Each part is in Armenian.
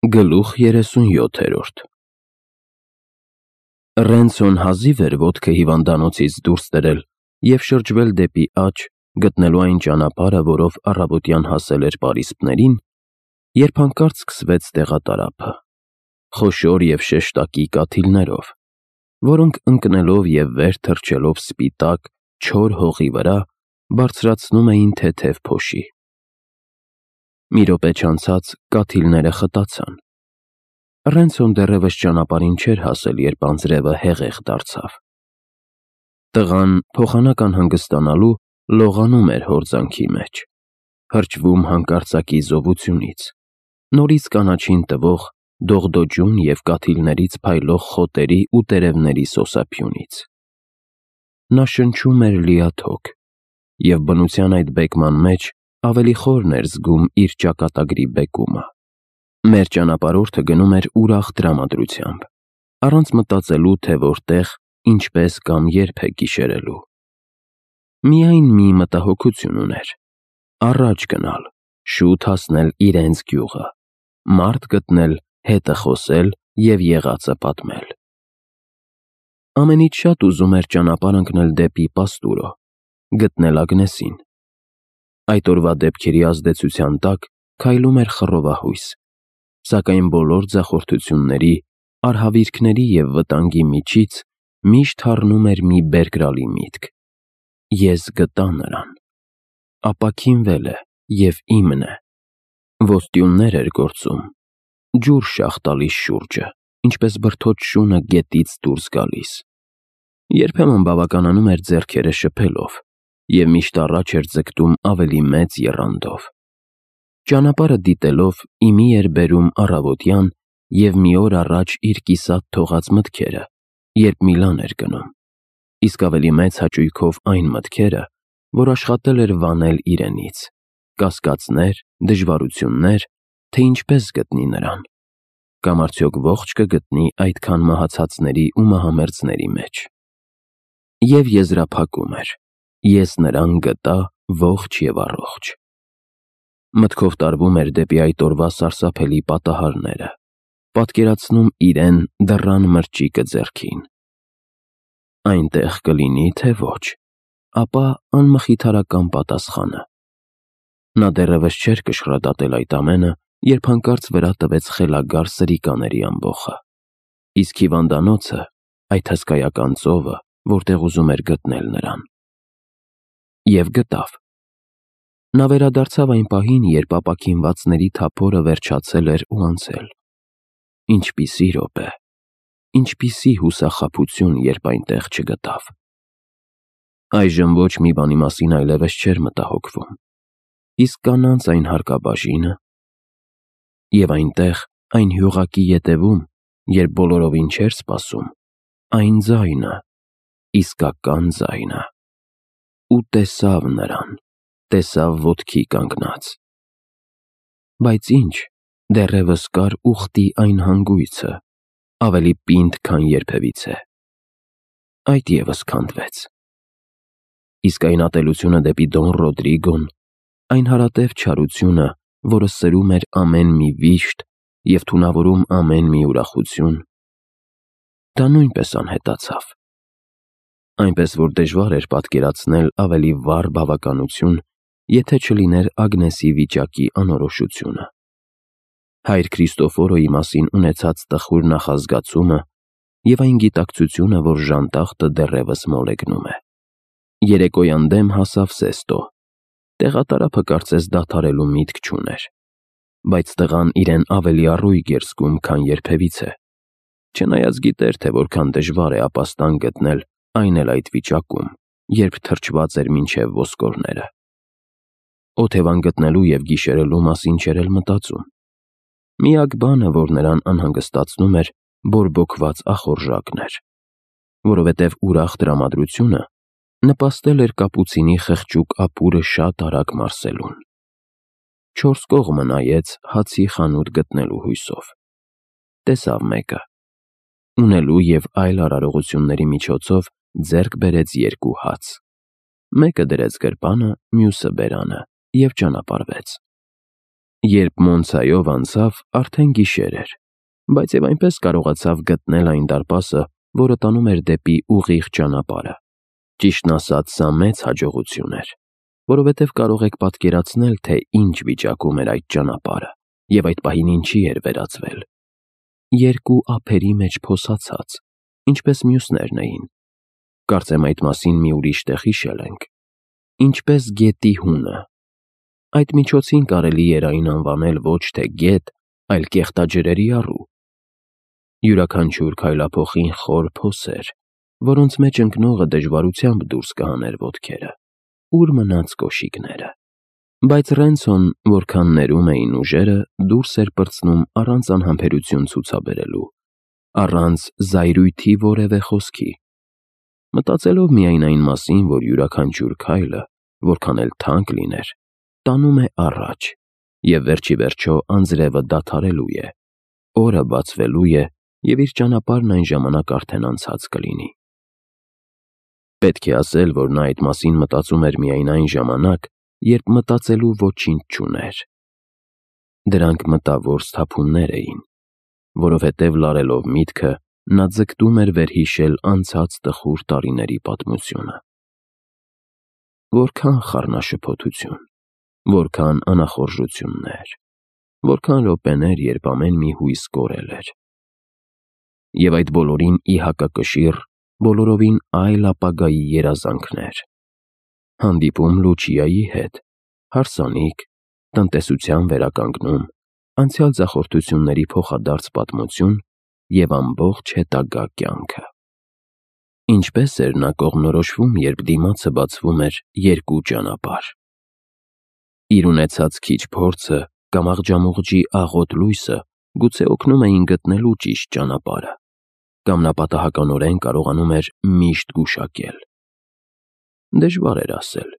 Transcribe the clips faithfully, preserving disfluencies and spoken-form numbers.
Գլուխ երեսունյոթերորդ Ռենցոն հազիվ էր ոտքը հիվանդանոցից դուրս դրել և շրջվել դեպի աջ, գտնելու այն ճանապարհը, որով առավոտյան հասել էր պարիսպներին, երբ հանկարծ սկսվեց տեղատարափը, խոշոր և շեշտակի կաթիլներով, որոնք ընկնելով և վեր թռչելով սպիտակ, չոր հողի վրա, բարձրացնում էին թեթև փոշի։ Մի րոպե չանցած կաթիլները խտացան։ Ռենցոն դեռևս ճանապարհին չէր հասել, երբ անձրևը հեղեղ դարձավ։ Տղան, փոխանակ անհանգստանալու, լողանում էր հորձանքի մեջ, հրճվում հանկարծակի զովությունից, նորից կանաչին տվող դողդոջուն և կաթիլներից փայլող խոտերի ու տերևների սոսափյունից։ Նա շնչում էր լիաթոք, և բնության այդ բեկման մեջ ավելի խորն էր զգում իր ճակատագրի բեկումը։ Մեր ճանապարհորդը գնում էր ուրախ տրամադրությամբ, առանց մտածելու, թե որտեղ, ինչպես կամ երբ է գիշերելու։ Միայն մի մտահոգություն ուներ՝ առաջ գնալ, շուտ հասնել իրենց գյուղը, մարդ գտնել, հետը խոսել և եղածը պատմել։ Ամենից շատ ուզում էր ճանապարհ ընկնել դեպի Պաստուրո, գտնել Ագնեսին։ Այդ օրվա դեպքերի ազդեցության տակ քայլում էր խռովահույս, սակայն բոլոր ձախորդությունների, արհավիրքների և վտանգի միջից միշտ հառնում էր մի բերկրալի միտք. ես գտա նրան, ապաքինվել է և իմն է։ Ոստյուններ էր գործում, ջուր շաղ տալիս շուրջը, ինչպես բրդոտ շունը գետից դուրս գալիս։ Երբեմն բավականանում էր ձեռքերը շփելով և միշտ առաջ էր ձգտում ավելի մեծ եռանդով։ Ճանապարհը դիտելով իմի էր բերում առավոտյան և մի օր առաջ իր կիսատ թողած մտքերը, երբ Միլան էր գնում, իսկ ավելի մեծ հաճույքով այն մտքերը, որ աշխատել էր վանել իրենից, կասկածներ, դժվարություններ, թե ինչպես գտնի նրան, կամ արդյոք ողջ կգտնի այդքան մահացածների ու մահամերձների մեջ։ Եվ եզրափակում էր. ես նրան գտա ողջ և առողջ։ Մտքով տարվում էր դեպի այդ օրվա սարսափելի պատահարները, պատկերացնում իրեն դռան մրջիկը ձեռքին։ Այնտեղ կլինի, թե ոչ, ապա անմխիթարական պատասխանը։ Նա դեռևս չէր կշռադատել այդ ամենը, երբ հանկարծ վրա տվեց խելագար սրիկաների ամբոխը, իսկ հիվանդանոցը, այդ հսկայական ծովը, որտեղ ուզում էր գտնել նրան։ Եվ գտավ։ Նա վերադարձավ այն պահին, երբ ապաքինվածների թափորը վերջացել էր ու անցել։ Ինչպիսի րոպե, ինչպիսի հուսախաբություն, երբ այնտեղ չգտավ։ Այժմ ոչ մի բանի մասին այլևս չէր մտահոգվում։ Իսկ կանանց այն հարկաբաժի՞նը։ Եվ այնտեղ, այն հյուղակի ետևում, երբ բոլորովին չէր սպասում, այն ձայնը, իսկական ձայնը։ Ու տեսավ նրան, տեսավ ոտքի կանգնած։ Բայց ի՞նչ, դեռևս կար ուխտի այն հանգույցը, ավելի պինդ, քան երբևիցե։ Այդ ևս քանդվեց։ Իսկ այն ատելությունը դեպի Դոն Ռոդրիգոն, այն հարատև չարությունը, որը սրում էր ամեն մի վիշտ և թունավորում ամեն մի ուրախություն, դա նույնպես անհետացավ։ Այնպես որ դժվար էր պատկերացնել ավելի վառ բավականություն, եթե չլիներ Ագնեսի վիճակի անորոշությունը։ Հայր Քրիստոֆորոյի մասին ունեցած տխուր նախազգացումը և այն գիտակցությունը, որ ժանտախտը դեռևս մոլեգնում է։ Երեկոյան դեմ հասավ Սեստո։ Տեղատարափը կարծես դադարելու միտք չուներ։ Բայց տղան իրեն ավելի առույգ էր զգում, քան երբևիցե, չնայած գիտեր, թե որքան դժվար է ապաստան գտնել, այն էլ այդ վիճակում, երբ թրջված էր մինչև ոսկորները։ Օթևան գտնելու և գիշերելու մասին չէր էլ մտածում։ Միակ բանը, որ նրան անհանգստացնում էր, բորբոքված ախորժակն էր, որովհետև ուրախ տրամադրությունը նպաստել էր կապուցինի խղճուկ ապուրը շատ արագ մարսելուն։ Չորս կողմը նայեց հացի խանութ գտնելու հույսով։ Տեսավ մեկը։ Ունելու և այլ արարողությունների միջոցով ձեռք բերեց երկու հաց։ Մեկը դրեց գրպանը, մյուսը բերանը և ճանապարհվեց։ Երբ Մոնցայով անցավ, արդեն գիշեր էր, բայց եւ այնպես կարողացավ գտնել այն դարպասը, որը տանում էր դեպի ուղիղ ճանապարհը։ Ճիշտն ասած, սա մեծ հաջողություն էր, որովհետև կարող եք պատկերացնել, թե ինչ վիճակում էր այդ ճանապարհը եւ այդ պահին ինչի էր վերածվել։ Երկու ափերի մեջ փոսացած, ինչպես մյուսներն էին։ Կարծեմ այդ մասին մի ուրիշ տեղ հիշել ենք։ Ինչպես գետի հունը։ Այդ միջոցին կարելի էր այն անվանել ոչ թե գետ, այլ կեղտաջրերի առու։ Յուրաքանչյուր քայլափոխին խոր փոսեր, որոնց մեջ ընկնողը դժվարությամբ դուրս կհաներ ոտքերը, ուր մնաց կոշիկները։ Բայց Ռենցոն, որքան ներում էին ուժերը, դուրս էր պրծնում առանց անհամբերություն ցուցաբերելու, առանց զայրույթի որևէ խոսքի, մտածելով միայն այն մասին, որ յուրաքանչյուր քայլը, որքան էլ թանկ լիներ, տանում է առաջ, և վերջի վերջո անձրևը դադարելու է, օրը բացվելու է, և իր ճանապարհն այն ժամանակ արդեն անցած կլինի։ Պետք է ասել, որ նա այդ մասին մտածում էր միայն այն ժամանակ, երբ մտածելու ոչինչ չուներ։ Դրանք մտավոր սթափումներ էին, որովհետև լարելով միտքը, նա ձգտում էր վերհիշել անցած տխուր տարիների պատմությունը։ Որքան խառնաշփոթություն, որքան անախորժություններ, որքան րոպեներ, երբ ամեն մի հույս կորել էր։ Եվ այդ բոլորին ի հակակշիռ բոլորովին այլ ապագայի երազանքներ։ Հանդիպում Լուչիայի հետ, հարսանիք, տնտեսության վերականգնում, անցյալ ձախորդությունների փոխադարձ պատմություն և ամբողջ հետագա կյանքը։ Ինչպես էր նա կողմնորոշվում, երբ դիմացը բացվում էր երկու ճանապարհ։ Իր ունեցած քիչ փորձը կամ աղջամուղջի աղոտ լույսը գուցե օգնում էին գտնելու ճիշտ ճանապարհը, կամ նա պատահականորեն կարողանում էր միշտ գուշակել։ Դժվար էր ասել։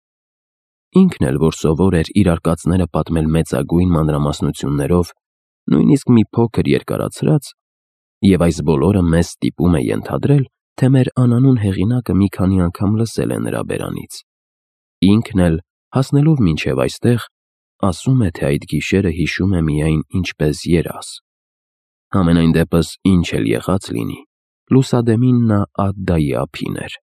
Ինքն էլ, որ սովոր էր իր արկածները պատմել մեծագույն մանրամասնություններով, նույնիսկ մի փոքր երկարացրած, և այս բոլորը մեզ ստիպում է ենթադրել, թե մեր անանուն հեղինակը մի քանի անգամ լսել է նրա բերանից։ Ինքն էլ, հասնելով մինչև այստեղ, ասում է, թե այդ գիշերը հիշում է միայն ինչպես երազ։ Համենայն դեպս, ինչ էլ եղած լինի, լուսադեմին նա Ադդայի ափին էր։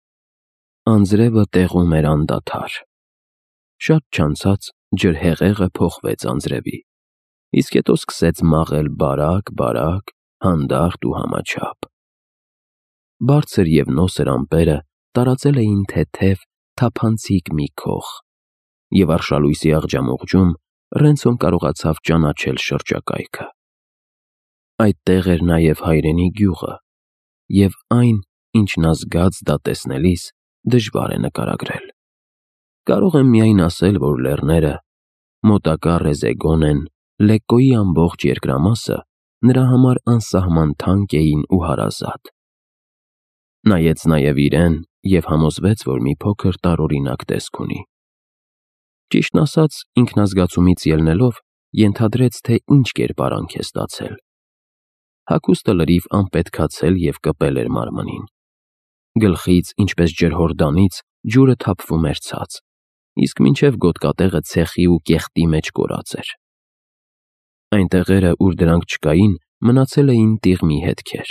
Անձրևը տեղում էր անդադար։ Շատ չանցած ջրհեղեղը փոխվեց անձրևի, իսկ հետո սկսեց մաղել բարակ-բարակ, հանդարտ ու համաչափ։ Բարձր և նոսր ամպերը տարածել էին թեթև, թափանցիկ մի քող, և արշալույսի աղջամուղջում Ռենցոն կարողացավ ճանաչել շրջակայքը։ Այդտեղ էր նաև հայրենի գյուղը, և այն, ինչ նա զգաց դա տեսնելիս, դժվար է նկարագրել։ Կարող եմ միայն ասել, որ լեռները, մոտակա Ռեզեգոնեն, Լեկկոյի ամբողջ երկրամասը նրա համար անսահման թանկ էին ու հարազատ։ Նայեց նաև իրեն և համոզվեց, որ մի փոքր տարօրինակ տեսք ունի։ Ճիշտն ասած, ինքնազգացումից ելնելով, ենթադրեց, թե ինչ կերպարանք է ստացել։ Հագուստը լրիվ անպետքացել և կպել էր մարմնին։ Գլխից, ինչպես ջրհորդանից, ջուրը թափվում էր ցած, իսկ մինչև գոտկատեղը ցեխի ու կեղտի մեջ կորած էր։ Այն տեղերը, ուր դրանք չկային, մնացել էին տիղմի հետքեր։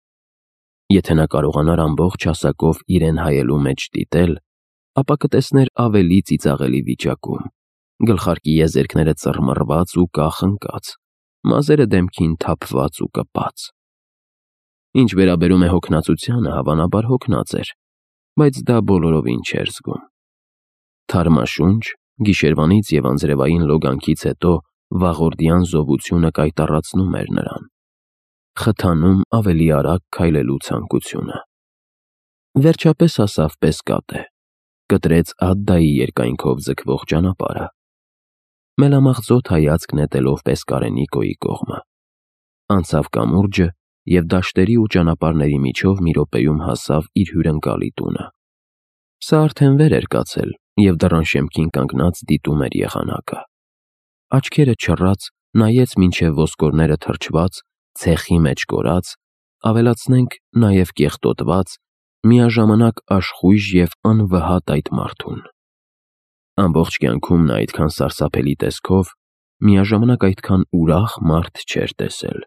Եթե նա կարողանար ամբողջ հասակով իրեն հայելու մեջ դիտել, ապա կտեսներ ավելի ծիծաղելի վիճակում, գլխարկի եզերքները ծռմռված ու կախ ընկած, մազերը դեմքին թափված ու կպած։ Ինչ վերաբերում է հոգնածությանը, հավանաբար հոգնած էր, բայց դա բոլորովին չէր զգում։ Թարմաշունչ, գիշերվանից և անձրևային լոգանքից հետո վաղորդյան զովությունը կայտառացնում էր նրան, խթանում ավելի արագ քայլելու ցանկությունը։ Վերջապես հասավ Պեսկատե, կտրեց Ադդայի երկայնքով ձգվող ճանապարհը, մելամաղձոտ հայացք նետելով Պեսկարենիկոյի կողմը։ Անցավ կամուրջը և դաշտերի ու ճանապարհների միջով մի րոպեում հասավ իր հյուրընկալի տունը։ Սա արդեն վեր էր կացել և դռան շեմքին կանգնած դիտում էր եղանակը։ Աչքերը չռած նայեց մինչև ոսկորները թրջված, ցեխի մեջ կորած, ավելացնենք նաև կեղտոտված, միաժամանակ աշխույժ և անվհատ այդ մարդուն։ Ամբողջ կյանքում նա այդքան սարսափելի տեսքով, միաժամանակ այդքան ուրախ մարդ չէր տեսել։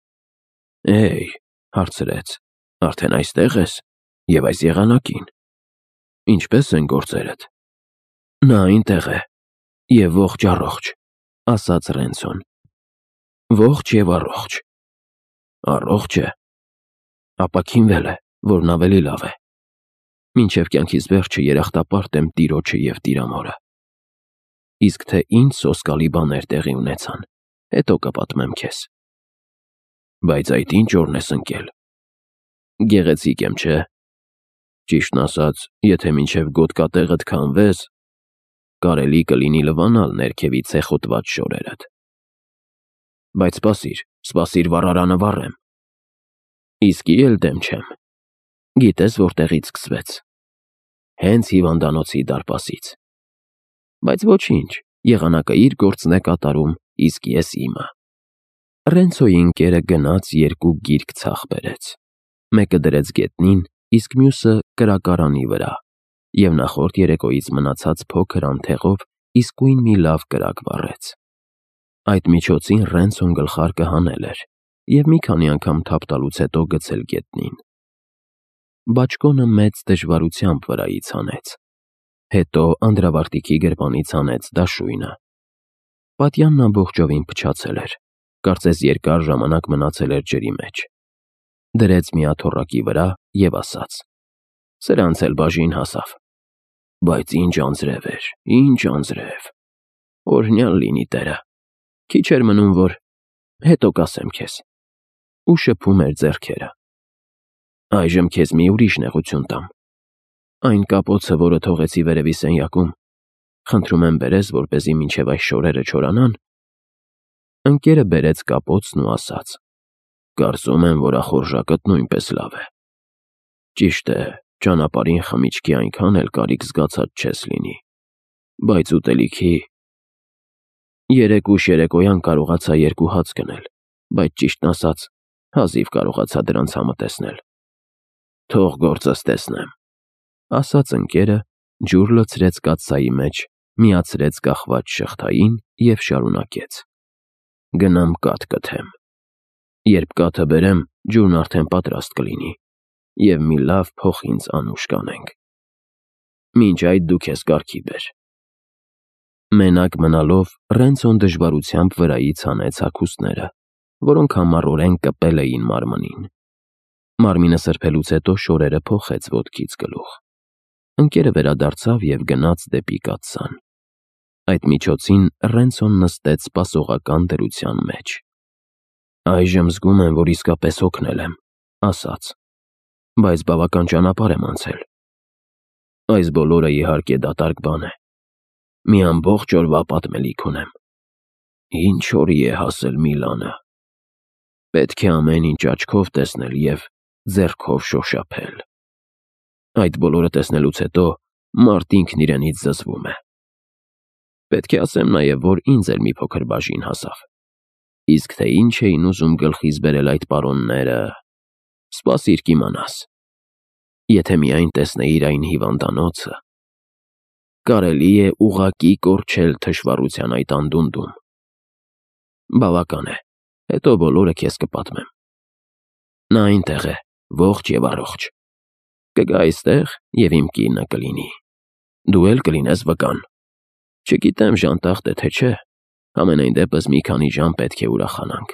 «Էй», հարցրեց, «արդեն այստեղ ես և այս եղանակին։ Ինչպե՞ս են գործերդ»։ «Նա այնտեղ է և ողջ առողջ», ասաց Ռենցոն։ «Ողջ և առողջ»։ «Առողջ է։ Ապա քինվել է, որն ավելի լավ է։ Մինչև կյանքիս վերջը երախտապարտ եմ Տիրոջը և Տիրամորը։ Իսկ թե ինչ սոսկալի բաներ տեղի ունեցան, հետո կպատմեմ քեզ։ Բայց այդ ինչ օրն ես ընկել։ Գեղեցիկ եմ, չէ՞։ Ճիշտն ասած, եթե մինչև գոտկատեղդ քամվես, կարելի կլինի լվանալ ներքևի ցեխոտված շորերդ։ Բայց սպասիր, սպասիր վառարանը վառեմ։ Իսկի էլ դեմ չեմ։ Գիտես որտեղից սկսվեց։ Հենց հիվանդանոցի դարպասից։ Բայց ոչինչ, եղանակը իր գործն է կատարում, իսկ ես իմը։ Ռենցոյի ընկերը գնաց երկու գիրք ցախ բերեց։ Մեկը դրեց գետնին, իսկ մյուսը կրակարանի վրա, և նախորդ երեկոյից մնացած փոքր անթեղով իսկույն մի լավ կրակ վառեց։ Այդ միջոցին Ռենցոն գլխարկը հանել էր և մի քանի անգամ թափ տալուց հետո գցել գետնին։ Բաճկոնը մեծ դժվարությամբ վրայից հանեց։ Հետո անդրավարտիքի գրպանից հանեց դաշույնը։ Պատյանն ամբողջովին փչացել էր, կարծես երկար ժամանակ մնացել էր ջրի մեջ։ Դրեց մի աթոռակի վրա և ասաց. «Սրանց էլ բաժին հասավ։ Բայց ինչ անձրև էր, ինչ անձրև։ Օրհնյալ լինի Տերը։ Քիչ էր մնում, որ… հետո կասեմ քեզ»։ Ու շփում էր ձեռքերը։ «Այժմ քեզ մի ուրիշ նեղություն տամ։ Այն կապոցը, որը թողեցի վերևի սենյակում, խնդրում եմ բերես, որպեսզի մինչև այս շորերը չորանան»։ Ընկերը բերեց կապոցն ու ասաց. «Կարծում եմ, որ ախորժակդ նույնպես լավ է։ Ճիշտ է, ճանապարհին խմիչքի այնքան էլ կարիք զգացած չես լինի, բայց ուտելիքի… Երեկ ուշ երեկոյան կարողացա երկու հաց գնել, բայց ճիշտն ասած, հազիվ կարողացա դրանց համը տեսնել։ Թող գործս տեսնեմ», ասաց ընկերը, ջուր լցրեց կաթսայի մեջ, միացրեց կախված շղթային և շարունակեց. «Գնամ կաթ կթեմ։ Երբ կաթը բերեմ, ջուրն արդեն պատրաստ կլինի, և մի լավ փոխ ինձ անուշ կանենք։ Մինչ այդ դու քեզ կարգի բեր»։ Մենակ մնալով Ռենցոն դժվարությամբ վրայից հանեց հագուստները, որոնք համառորեն կպել էին մարմնին։ Մարմինը սրբելուց հետո շորերը փոխեց ոտքից գլուխ։ Ընկերը վերադարձավ և գնաց դեպի կաթսան։ Այդ միջոցին Ռենցոն նստեց սպասողական դրության մեջ։ «Այժմ զգում եմ, որ իսկապես հոգնել եմ», ասաց, «բայց բավական ճանապարհ եմ անցել։ Այս բոլորը, իհարկե, դատարկ բան է։ Մի ամբողջ օրվա պատմելիք ունեմ։ Ինչ օրի է հասել Միլանը։ Պետք է ամեն ինչ աչքով տեսնել և ձեռքով շոշափել։ Այդ բոլորը տեսնելուց հետո մարդ ինքն իրենից զզվում է։ Պետք է ասեմ նաև, որ ինձ էլ մի փոքր բաժին հասավ։ Իսկ թե ինչ էին ուզում գլխիս բերել այդ պարոնները… Սպասիր կիմանաս։ Եթե միայն տեսնեիր այն հիվանդանոցը… Կարելի է ուղղակի կորչել թշվառության այդ անդունդում։ Բավական է, հետո բոլորը քեզ կպատմեմ։ Նա այնտեղ է, ողջ և առողջ։ Կգա այստեղ և իմ կինը կլինի։ Դու էլ կլինես վկան։ Չգիտեմ ժանտախտ է, թե չէ, համենայն դեպս մի քանի ժամ պետք է ուրախանանք»։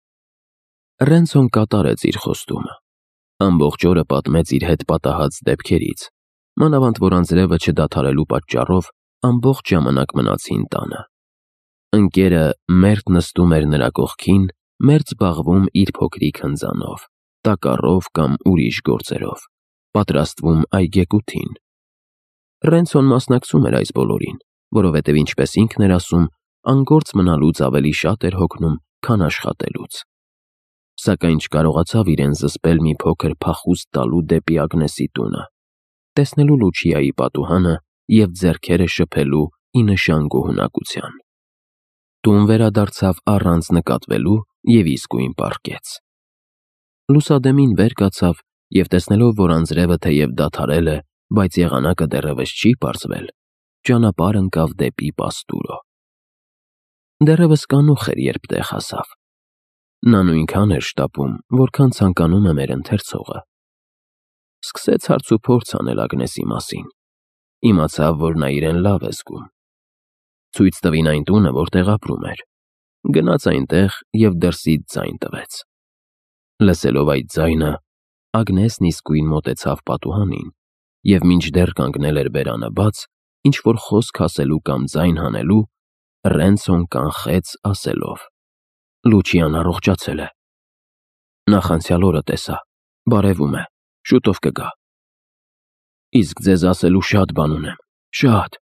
Ռենցոն կատարեց իր խոստումը։ Ամբողջ օրը պատմեց իր հետ պատահած դեպքերից, մանավանդ որ անձրևը չդադարելու պատճառով ամբողջ ժամանակ մնացին տանը։ Ընկերը մերթ նստում էր նրա կողքին, մերթ զբաղվում իր փոքրիկ հնձանով, տակառով կամ ուրիշ գործերով, պատրաստվում այգեկութին։ Ռենցոն մասնակցում էր այս բոլորին, որովհետև ինչպես ինքն էր ասում, անգործ մնալուց ավելի շատ էր հոգնում, քան աշխատելուց։ Սակայն չկարողացավ իրեն զսպել մի փոքր փախուստ տալու դեպի Ագնեսի տունը, տեսնելու Լուչիայի պատուհանը և ձեռքերը շփելու ի նշան գոհունակության։ Տուն վերադարձավ առանց նկատվելու և իսկույն պառկեց։ Լուսադեմին վեր կացավ և տեսնելով, որ անձրևը թեև դադարել է, բայց եղանակը դեռևս չի պարզվել, ճանապարհ ընկավ դեպի Պաստուրո։ Դեռևս կանուխ էր, երբ տեղ հասավ։ Նա նույնքան էր շտապում, որքան ցանկանում է մեր ընթերցողը։ Սկսեց հարց ու փորձ անել Ագնեսի մասին։ Իմացավ, որ նա իրեն լավ է զգում։ Ցույց տվին այն տունը, որտեղ ապրում էր։ Գնաց այնտեղ և դրսից ձայն տվեց։ Լսելով այդ ձայնը, Ագնեսն իսկույն մոտեցավ պատուհանին և մինչդեռ կանգնել էր բերանը բաց, ինչ-որ խոսք ասելու կամ ձայն հանելու, Ռենցոն կանխեց ասելով. «Լուչիան առողջացել է։ Նախանցյալ օրը տեսա, բարևում է, շուտով կգա։ Իսկ ձեզ ասելու շատ բան ունեմ, շատ»։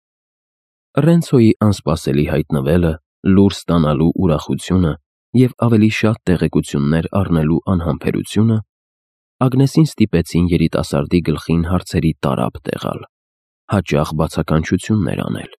Ռենցոյի անսպասելի հայտնվելը, լուր ստանալու ուրախությունը և ավելի շատ տեղեկություններ առնելու անհամբերությունը Ագնեսին ստիպեցին երիտասարդի գլխին հարցերի տարափ տեղալ, հաճախ բացականչություններ անել։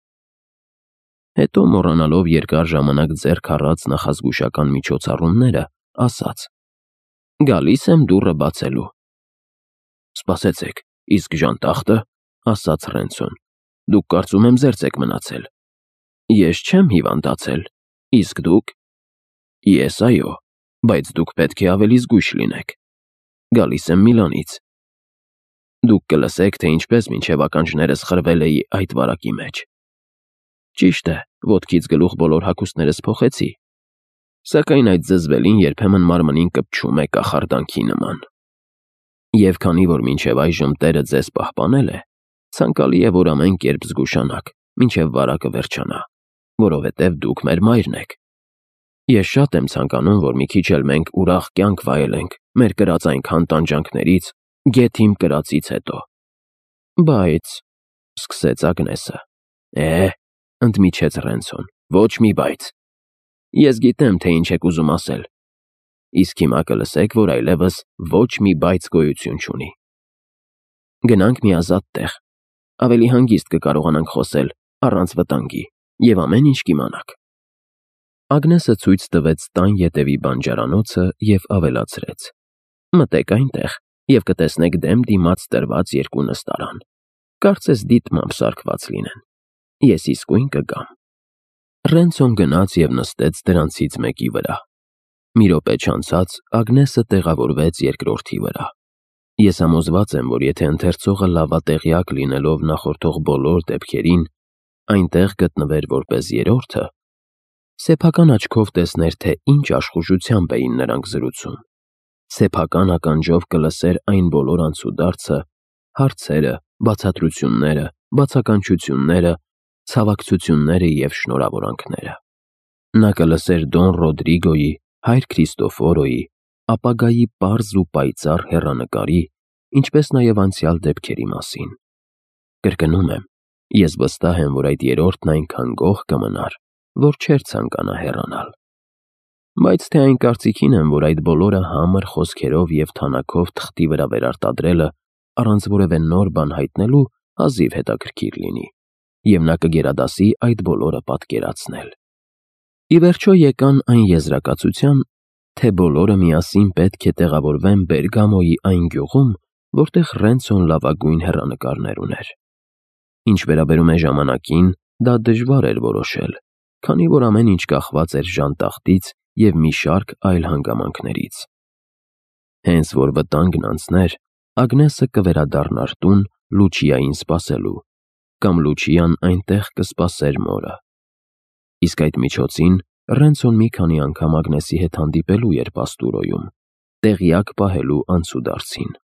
Հետո, մոռանալով երկար ժամանակ ձեռք առած նախազգուշական միջոցառումները, ասաց. «Գալիս եմ դուռը բացելու»։ «Սպասեցեք, իսկ ժանտախտը», ասաց Ռենցոն, «դուք կարծում եմ զերծ եք մնացել»։ «Ես չեմ հիվանդացել, իսկ դուք»։ «Ես այո, բայց դուք պետք է ավելի զգույշ լինեք։ Գալիս եմ Միլանից։ Դուք կլսեք, թե ինչպես մինչև ականջներս խրվել էի այդ վարակի մեջ։ Ճիշտ է, ոտքից գլուխ բոլոր հագուստներս փոխեցի, սակայն այդ զզվելին երբեմն մարմնին կպչում է կախարդանքի նման։ Եվ քանի որ մինչև այժմ Տերը ձեզ պահպանել է, ցանկալի է, որ ամեն կերպ զգուշանաք, մինչև վարակը վերջանա, որովհետև դուք մեր մայրն եք։ Ես շատ եմ ցանկանում, որ մի քիչ էլ մենք ուրախ կյանք վայելենք մեր կրած այնքան տանջանքներից, գեթ իմ կրածից հետո։ Բայց, սկսեց Ագնեսը։ Է, ընդմիջեց Ռենցոն, ոչ մի բայց։ Ես գիտեմ, թե ինչ եք ուզում ասել։ Իսկ հիմա կլսեք, որ այլևս ոչ մի բայց գոյություն չունի։ Գնանք մի ազատ տեղ, ավելի հանգիստ կկարողանանք խոսել առանց վտանգի և ամեն ինչ կիմանաք։ Ագնեսը ցույց տվեց տան ետևի բանջարանոցը և ավելացրեց. Մտեք այնտեղ և կտեսնեք դեմ դիմաց տրված երկու նստարան, կարծես դիտմամբ սարքված լինեն։ Ես իսկույն կգամ։ Ռենցոն գնաց և նստեց դրանցից մեկի վրա։ Մի րոպե չանցած Ագնեսը տեղավորվեց երկրորդի վրա։ Ես համոզված եմ, որ եթե ընթերցողը լավատեղյակ լինելով նախորդող բոլոր դեպքերին, այնտեղ գտնվեր որպես երրորդը, սեփական աչքով տեսներ, թե ինչ աշխուժությամբ էին նրանք զրուցում, սեփական ականջով կլսեր այն բոլոր անցուդարձը, հարցերը, բացատրությունները, բացականչությունները, ցավակցությունները և շնորհավորանքները։ Նա կլսեր Դոն Ռոդրիգոյի, հայր Քրիստոֆորոյի, ապագայի պարզ ու պայծառ հեռանկարի, ինչպես նաև անցյալ դեպքերի մասին։ Կրկնում եմ, ես վստահ եմ, որ այդ երրորդն այնքան գոհ կմնար, որ չէր ցանկանա հեռանալ։ Բայց թե այն կարծիքին եմ, որ այդ բոլորը համր խոսքերով և թանաքով թղթի վրա վերարտադրելը առանց որևէ նոր բան հայտնելու հազիվ հետաքրքիր լինի, և նա կգերադասի այդ բոլորը պատկերացնել։ Ի վերջո եկան այն եզրակացության, թե բոլորը միասին պետք է տեղավորվեն Բերգամոյի այն գյուղում, որտեղ Ռենցոն լավագույն հեռանկարներ ուներ։ Ինչ վերաբերում է ժամանակին, դա դժվար էր որոշել, քանի որ ամեն ինչ կախված էր ժանտախտից և մի շարք այլ հանգամանքներից։ Հենց որ վտանգն անցներ, Ագնեսը կվերադառնար տուն Լուչիային սպասելու, կամ Լուչիան այնտեղ կսպասեր մորը։ Իսկ այդ միջոցին Ռենցոն մի քանի անգամ Ագնեսի հետ հանդիպելու էր Պաստուրոյում, տեղյակ պահելու անցուդարձին։